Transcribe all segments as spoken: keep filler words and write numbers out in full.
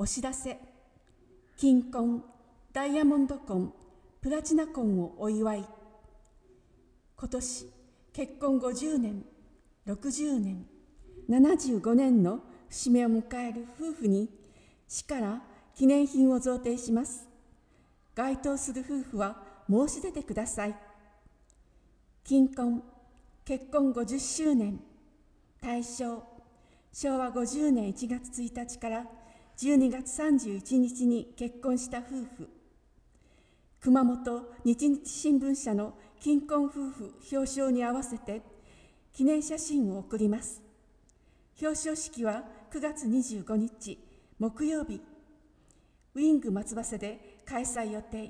お知らせ。金婚、ダイヤモンド婚、プラチナ婚をお祝い。今年結婚ごじゅうねん、ろくじゅうねん、ななじゅうごねんの節目を迎える夫婦に市から記念品を贈呈します。該当する夫婦は申し出てください。金婚、結婚ごじゅっしゅうねん、対象、しょうわごじゅうねんいちがつついたちからじゅうにがつさんじゅういちにちに結婚した夫婦。熊本日日新聞社の金婚夫婦表彰に合わせて記念写真を送ります。表彰式はくがつにじゅうごにち木曜日、ウィング松葉瀬で開催予定。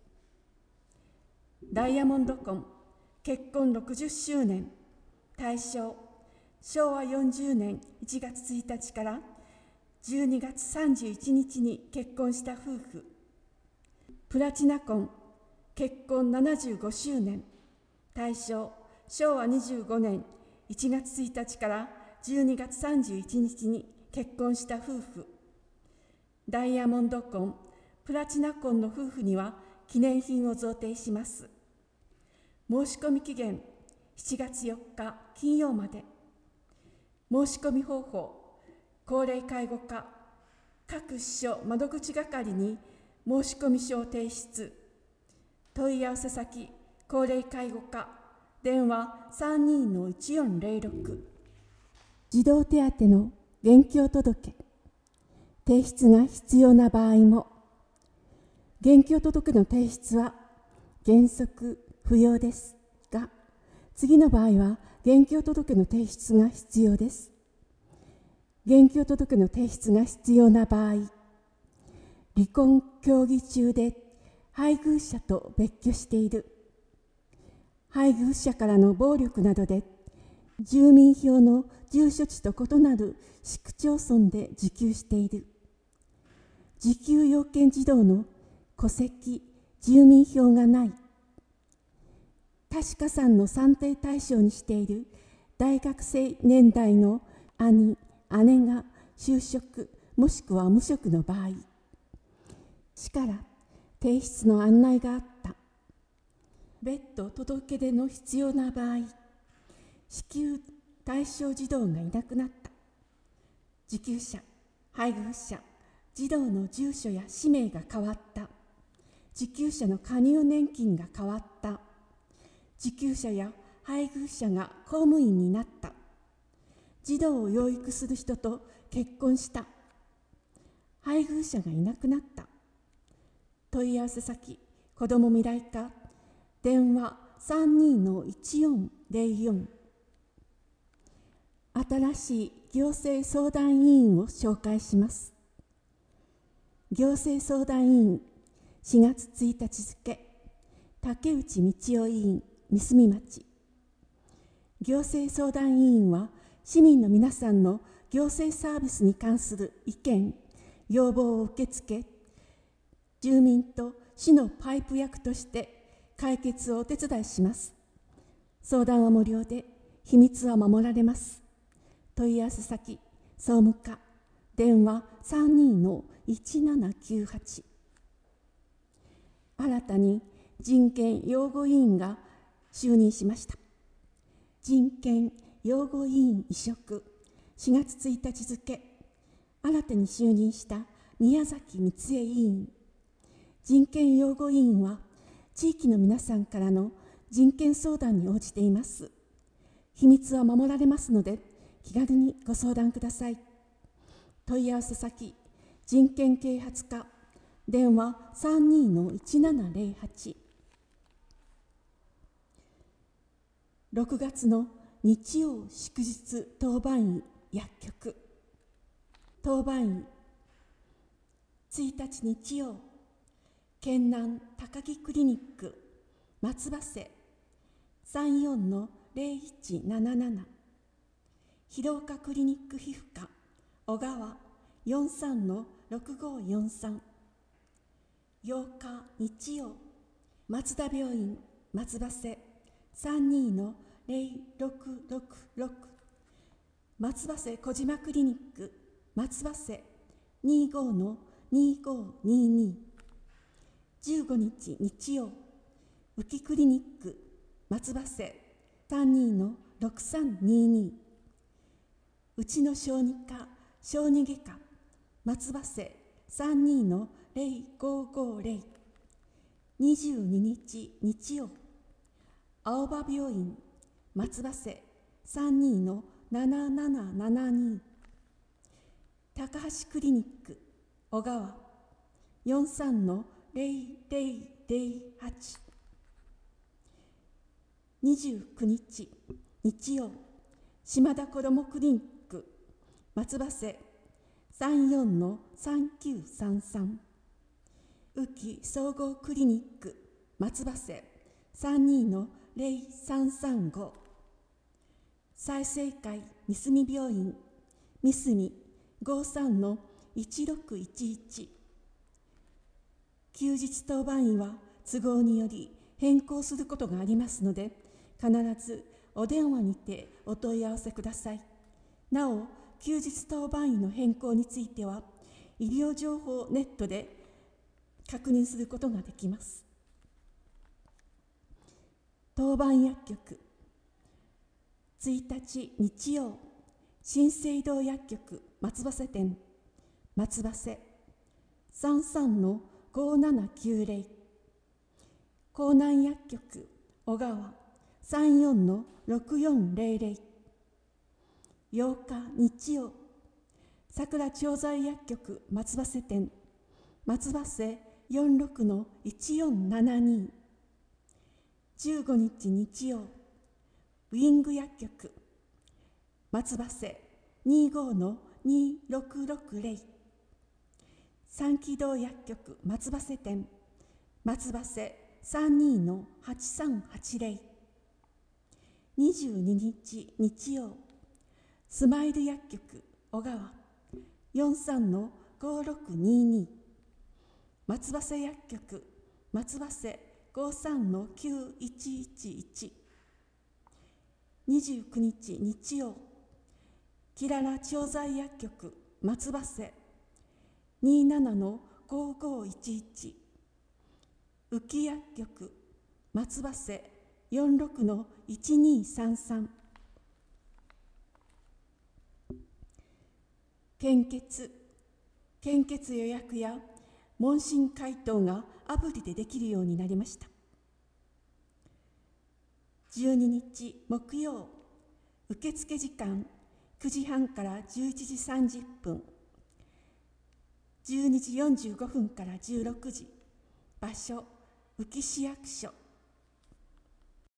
ダイヤモンド婚、結婚ろくじゅっしゅうねん、対象、しょうわよんじゅうねんいちがつついたちからじゅうにがつさんじゅういちにちに結婚した夫婦。プラチナ婚、結婚ななじゅうごしゅうねん、対象、しょうわにじゅうごねんいちがつついたちからじゅうにがつさんじゅういちにちに結婚した夫婦。ダイヤモンド婚、プラチナ婚の夫婦には記念品を贈呈します。申し込み期限しちがつよっか金曜まで。申し込み方法、高齢介護課各支所窓口係に申し込み書を提出。問い合わせ先、高齢介護課、電話 さんにーのいちよんぜろろく。児童手当の現況届、提出が必要な場合も。現況届の提出は原則不要ですが、次の場合は現況届の提出が必要です。現況届の提出が必要な場合、離婚協議中で配偶者と別居している、配偶者からの暴力などで住民票の住所地と異なる市区町村で受給している、受給要件児童の戸籍・住民票がない、多子加算の算定対象にしている大学生年代の兄・姉が就職もしくは無職の場合、市から提出の案内があった、別途届け出の必要な場合、支給対象児童がいなくなった、受給者、配偶者、児童の住所や氏名が変わった、受給者の加入年金が変わった、受給者や配偶者が公務員になった、児童を養育する人と結婚した、配偶者がいなくなった。問い合わせ先、子ども未来課、電話 さんにーのいちよんぜろよん。新しい行政相談委員を紹介します。行政相談委員、しがつついたち付、竹内道夫委員、三角町。行政相談委員は、市民の皆さんの行政サービスに関する意見、要望を受け付け、住民と市のパイプ役として解決をお手伝いします。相談は無料で、秘密は守られます。問い合わせ先、総務課、電話 さんにーのいちななきゅうはち。新たに人権擁護委員が就任しました。人権擁護委員委嘱、しがつついたち付、新たに就任した宮崎光恵委員。人権擁護委員は、地域の皆さんからの人権相談に応じています。秘密は守られますので、気軽にご相談ください。問い合わせ先、人権啓発課、電話 さんにーのいちななぜろはち。ろくがつの日曜祝日当番医薬局。当番医、ついたち日曜、県南高木クリニック松葉瀬 さんよんのぜろいちなななな。広岡クリニック皮膚科小川 よんさんのろくごよんさん。ようか日曜、松田病院松葉瀬 さんにーのぜろろくろくろく。松葉瀬小島クリニック松葉瀬にじゅうごのにじゅうごにじゅうに。じゅうごにち日曜、ウキクリニック松葉瀬さんじゅうにのろくさんにに。うちの小児科小児外科松葉瀬さんじゅうにのぜろごごぜろ。にじゅうににち日曜、青葉病院松葉瀬さんじゅうにのななななななに。高橋クリニック小川よんじゅうさんのぜろぜろぜろはち。にじゅうくにち日曜、島田子どもクリニック松葉瀬さんじゅうよんのさんきゅうさんさん。宇城総合クリニック松葉瀬さんじゅうにのぜろさんさんご。済生会三隅病院三隅ごじゅうさんのいちろくいちいち。休日当番医は都合により変更することがありますので、必ずお電話にてお問い合わせください。なお、休日当番医の変更については、医療情報ネットで確認することができます。当番薬局いちにち日曜、新生堂薬局松葉瀬店松葉瀬さんじゅうさんのごななきゅうぜろ。江南薬局小川さんじゅうよんのろくよんぜろぜろ。ようか日曜、桜調剤薬局松葉瀬店松葉瀬よんじゅうろくのいちよんななに。じゅうごにち日曜、ウィング薬局松葉瀬にじゅうごのにろくろくぜろ。三気道薬局松葉瀬店松葉瀬さんじゅうにのはちさんはちぜろ。にじゅうににち日曜、スマイル薬局小川よんじゅうさんのごろくにに。松葉瀬薬局松葉瀬ごじゅうさんのきゅういちいちいち。にじゅうくにち日曜、キララ調剤薬局松葉瀬にじゅうななのごごいちいち。宇城薬局松葉瀬よんじゅうろくのいちにさんさん。献血献血予約や問診回答がアプリでできるようになりました。じゅうににち木曜、受付時間くじはんからじゅういちじさんじゅっぷん、じゅうにじよんじゅうごふんからじゅうろくじ。場所、宇城市役所。